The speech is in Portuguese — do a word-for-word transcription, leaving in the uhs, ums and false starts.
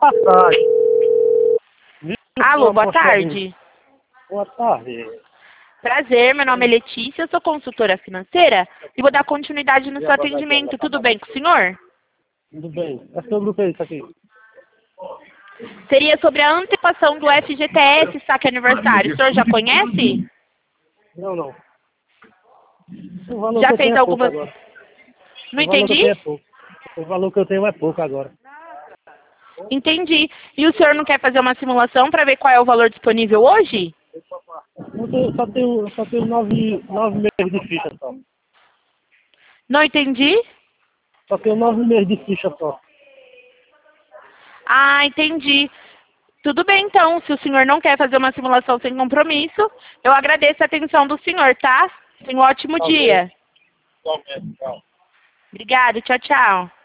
passagem. Alô, boa tarde. Boa tarde. Prazer, meu nome é Letícia, eu sou consultora financeira e vou dar continuidade no seu atendimento. Tudo bem com o senhor? Tudo bem. É sobre o que isso aqui? Seria sobre a antecipação do F G T S saque aniversário. O senhor já conhece? Não, não. O valor Já que eu fez tenho é pouco algumas... agora. Não O valor que eu entendi? tenho é pouco. O valor que eu tenho é pouco agora. Entendi. E o senhor não quer fazer uma simulação para ver qual é o valor disponível hoje? Eu tenho- só tenho, só tenho nove, nove meses de ficha só. Não entendi? Só tenho nove meses de ficha só. Ah, entendi. Tudo bem, então. Se o senhor não quer fazer uma simulação sem compromisso, eu agradeço a atenção do senhor, tá? Tenha um ótimo dia. Talvez, talvez. Obrigada. Tchau, tchau.